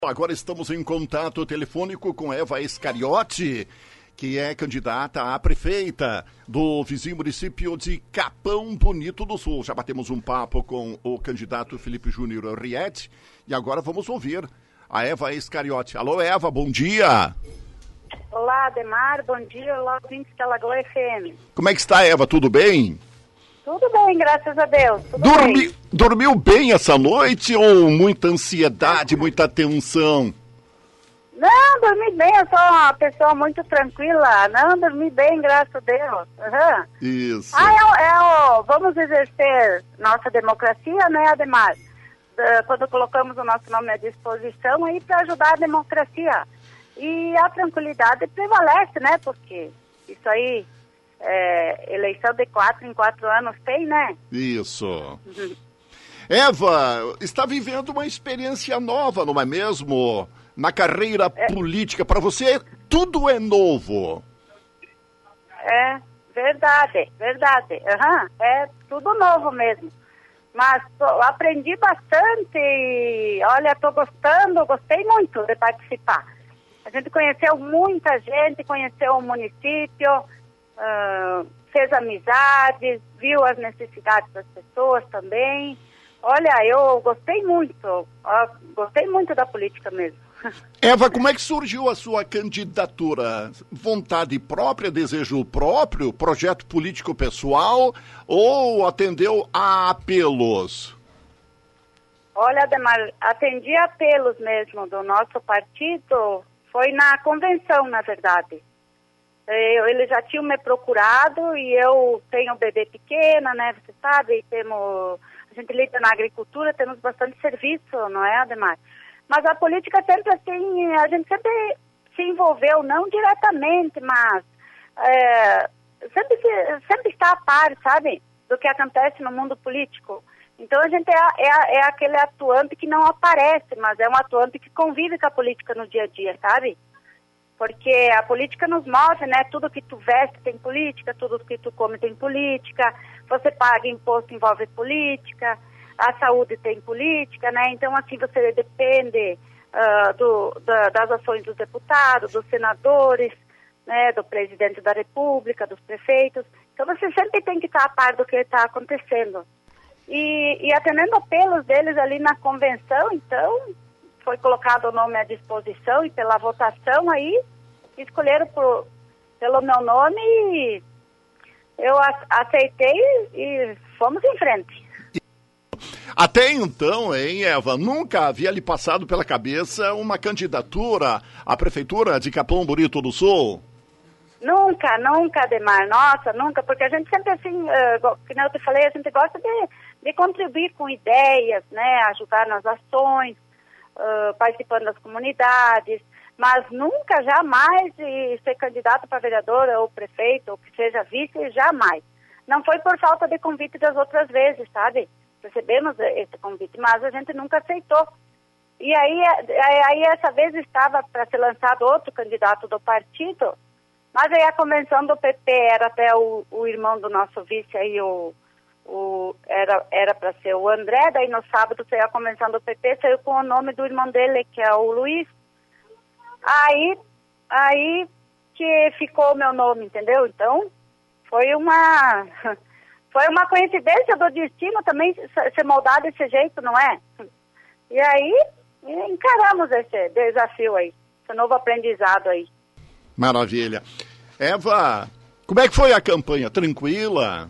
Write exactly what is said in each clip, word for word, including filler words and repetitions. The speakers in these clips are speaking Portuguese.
Agora estamos em contato telefônico com Eva Iscariote, que é candidata a prefeita do vizinho município de Capão Bonito do Sul. Já batemos um papo com o candidato Felipe Júnior Riet e agora vamos ouvir a Eva Iscariote. Alô, Eva, bom dia. Olá, Ademar, bom dia. Olá, ouvintes da Lagoa F M. Como é que está, Eva? Tudo bem? Tudo bem, graças a Deus. Tudo Dormi... bem. Dormiu bem essa noite ou muita ansiedade, muita tensão? Não, dormi bem, eu sou uma pessoa muito tranquila. Não, dormi bem, graças a Deus. Uhum. Isso. Ah, é, o, é o, vamos exercer nossa democracia, né, Ademar? Uh, quando colocamos o nosso nome à disposição aí para ajudar a democracia. E a tranquilidade prevalece, né? Porque isso aí, é, eleição de quatro em quatro anos tem, né? Isso. Uhum. Eva, está vivendo uma experiência nova, não é mesmo? Na carreira é. política, para você tudo é novo. É, verdade, verdade. Uhum, é tudo novo mesmo. Mas tô, aprendi bastante e, olha, estou gostando, gostei muito de participar. A gente conheceu muita gente, conheceu o município, uh, fez amizades, viu as necessidades das pessoas também. Olha, eu gostei muito, uh, gostei muito da política mesmo. Eva, como é que surgiu a sua candidatura? Vontade própria, desejo próprio, projeto político pessoal ou atendeu a apelos? Olha, Ademar, atendi apelos mesmo do nosso partido, foi na convenção, na verdade. Eu, eles já tinham me procurado e eu tenho um bebê pequena, né, você sabe, temos, a gente lida na agricultura, temos bastante serviço, não é, Ademar? Mas a política sempre assim, a gente sempre se envolveu, não diretamente, mas é, sempre, sempre está a par, sabe, do que acontece no mundo político. Então a gente é, é, é aquele atuante que não aparece, mas é um atuante que convive com a política no dia a dia, sabe? Porque a política nos move, né? Tudo que tu veste tem política, tudo que tu come tem política, você paga imposto envolve política, a saúde tem política, né? Então, assim, você depende uh, do, da, das ações dos deputados, dos senadores, né? Do presidente da república, dos prefeitos. Então, você sempre tem que estar a par do que está acontecendo. E, e atendendo apelos deles ali na convenção, então, foi colocado o nome à disposição e pela votação aí, escolheram por, pelo meu nome e eu aceitei e fomos em frente. Até então, hein, Eva, nunca havia lhe passado pela cabeça uma candidatura à prefeitura de Capão Bonito do Sul? Nunca, nunca, Ademar, nossa, nunca, porque a gente sempre assim, uh, como eu te falei, a gente gosta de, de contribuir com ideias, né, ajudar nas ações, uh, participando das comunidades, mas nunca, jamais ser candidato para vereadora ou prefeito, ou que seja vice, jamais. Não foi por falta de convite das outras vezes, sabe? Recebemos esse convite, mas a gente nunca aceitou. E aí, aí essa vez estava para ser lançado outro candidato do partido, mas aí a convenção do P P era até o, o irmão do nosso vice, aí o, o, era era para ser o André, daí no sábado saiu a convenção do P P, saiu com o nome do irmão dele, que é o Luiz. Aí, aí que ficou o meu nome, entendeu? Então, foi uma... Foi uma coincidência do destino também ser moldado desse jeito, não é? E aí, encaramos esse desafio aí, esse novo aprendizado aí. Maravilha. Eva, como é que foi a campanha? Tranquila?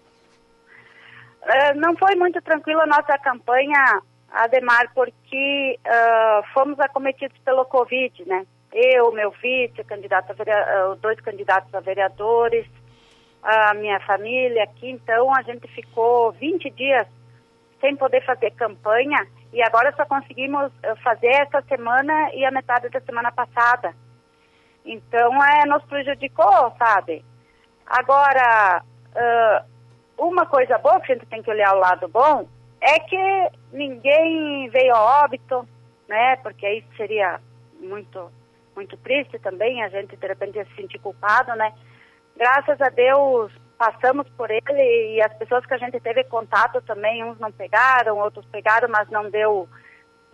Uh, não foi muito tranquila a nossa campanha, Ademar, porque uh, fomos acometidos pelo Covid, né? Eu, meu vice, candidato a vereador, uh, dois candidatos a vereadores, a minha família aqui, então a gente ficou vinte dias sem poder fazer campanha e agora só conseguimos fazer essa semana e a metade da semana passada. Então, é, nos prejudicou, sabe? Agora, uh, uma coisa boa que a gente tem que olhar o lado bom é que ninguém veio a óbito, né? Porque aí seria muito, muito triste também, a gente de repente ia se sentir culpado, né? Graças a Deus, passamos por ele e as pessoas que a gente teve contato também, uns não pegaram, outros pegaram, mas não deu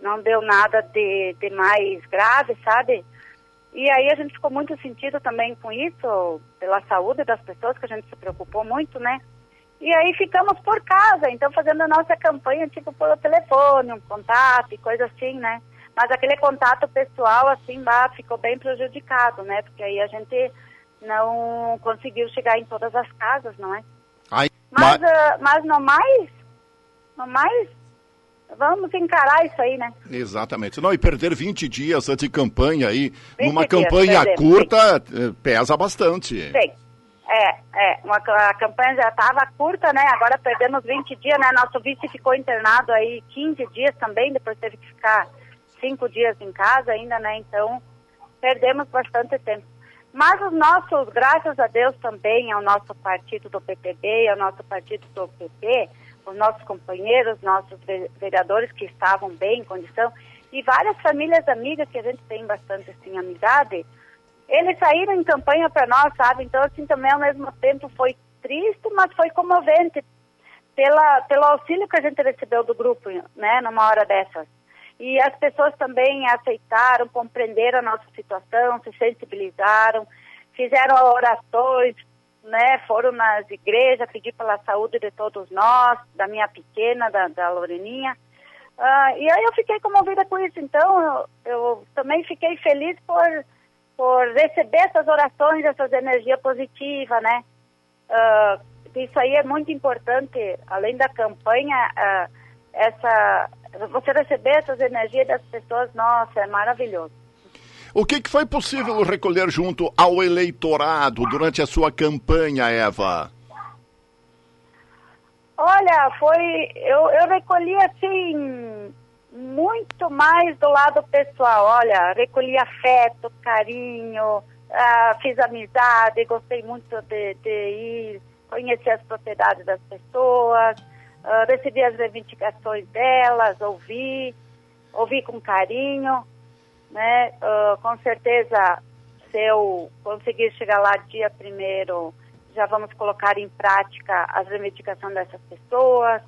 não deu nada de, de mais grave, sabe? E aí a gente ficou muito sentido também com isso, pela saúde das pessoas, que a gente se preocupou muito, né? E aí ficamos por casa, então fazendo a nossa campanha, tipo, pelo telefone, um contato e coisa assim, né? Mas aquele contato pessoal, assim, bah, ficou bem prejudicado, né? Porque aí a gente não conseguiu chegar em todas as casas, não é? Ai, mas, mas... Uh, mas no mais, no mais, vamos encarar isso aí, né? Exatamente. Não, e perder vinte dias de campanha aí, numa dias, campanha perdemos, curta, sim. Pesa bastante. Sim. É, é, uma, a campanha já estava curta, né? Agora perdemos vinte dias, né? Nosso vice ficou internado aí quinze dias também, depois teve que ficar cinco dias em casa ainda, né? Então, perdemos bastante tempo. Mas os nossos, graças a Deus também, ao nosso partido do P T B, ao nosso partido do P P, os nossos companheiros, nossos vereadores que estavam bem em condição, e várias famílias amigas que a gente tem bastante, assim, amizade, eles saíram em campanha para nós, sabe? Então, assim, também ao mesmo tempo foi triste, mas foi comovente pela, pelo auxílio que a gente recebeu do grupo, né, numa hora dessas. E as pessoas também aceitaram, compreenderam a nossa situação, se sensibilizaram, fizeram orações, né, foram nas igrejas pedir pela saúde de todos nós, da minha pequena, da, da Loreninha. Uh, e aí eu fiquei comovida com isso. Então, eu, eu também fiquei feliz por, por receber essas orações, essas energias positivas, né? Uh, isso aí é muito importante, além da campanha, uh, essa... Você receber essas energias das pessoas, nossa, é maravilhoso. O que, que foi possível recolher junto ao eleitorado durante a sua campanha, Eva? Olha, foi... Eu, eu recolhi, assim, muito mais do lado pessoal. Olha, recolhi afeto, carinho, uh, fiz amizade, gostei muito de, de ir conhecer as propriedades das pessoas. Uh, recebi as reivindicações delas, ouvi, ouvi com carinho, né? Uh, com certeza, se eu conseguir chegar lá dia primeiro, já vamos colocar em prática as reivindicações dessas pessoas.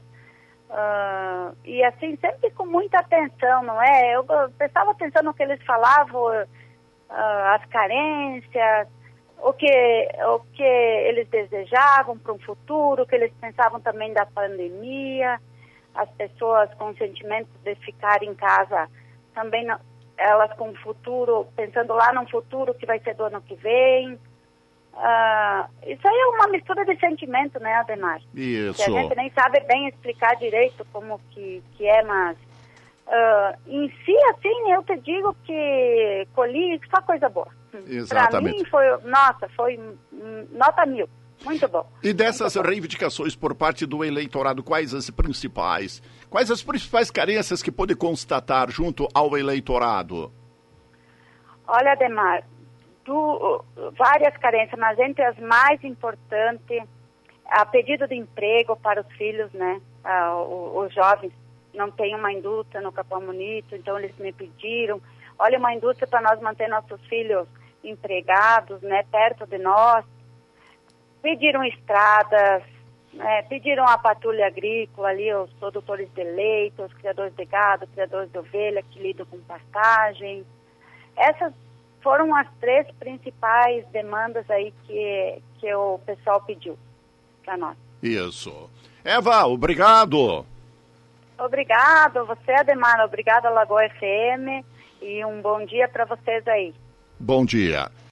Uh, e assim, sempre com muita atenção, não é? Eu, eu prestava atenção no que eles falavam, uh, as carências, o que, o que eles desejavam para um futuro, o que eles pensavam também da pandemia, as pessoas com o sentimento de ficar em casa, também não, elas com o futuro, pensando lá no futuro que vai ser do ano que vem. Uh, isso aí é uma mistura de sentimento, né, Ademar? Isso. Que a gente nem sabe bem explicar direito como que, que é, mas uh, em si, assim, eu te digo que colhi só coisa boa. Exatamente. Para mim foi, nossa, foi hum, nota mil, muito bom. E dessas reivindicações por parte do eleitorado, quais as principais? Quais as principais carências que pode constatar junto ao eleitorado? Olha, Ademar, do, várias carências, mas entre as mais importantes, a pedido de emprego para os filhos, né? Ah, os, os jovens não têm uma indústria no Capão Bonito, então eles me pediram, olha, uma indústria para nós manter nossos filhos empregados, né, perto de nós. Pediram estradas, né, pediram a patrulha agrícola ali, os produtores de leite, os criadores de gado, criadores de ovelha que lidam com pastagem. Essas foram as três principais demandas aí que, que o pessoal pediu para nós. Isso. Eva, obrigado. Obrigado, você, Ademar, obrigado, Lagoa F M, e um bom dia para vocês aí. Bom dia.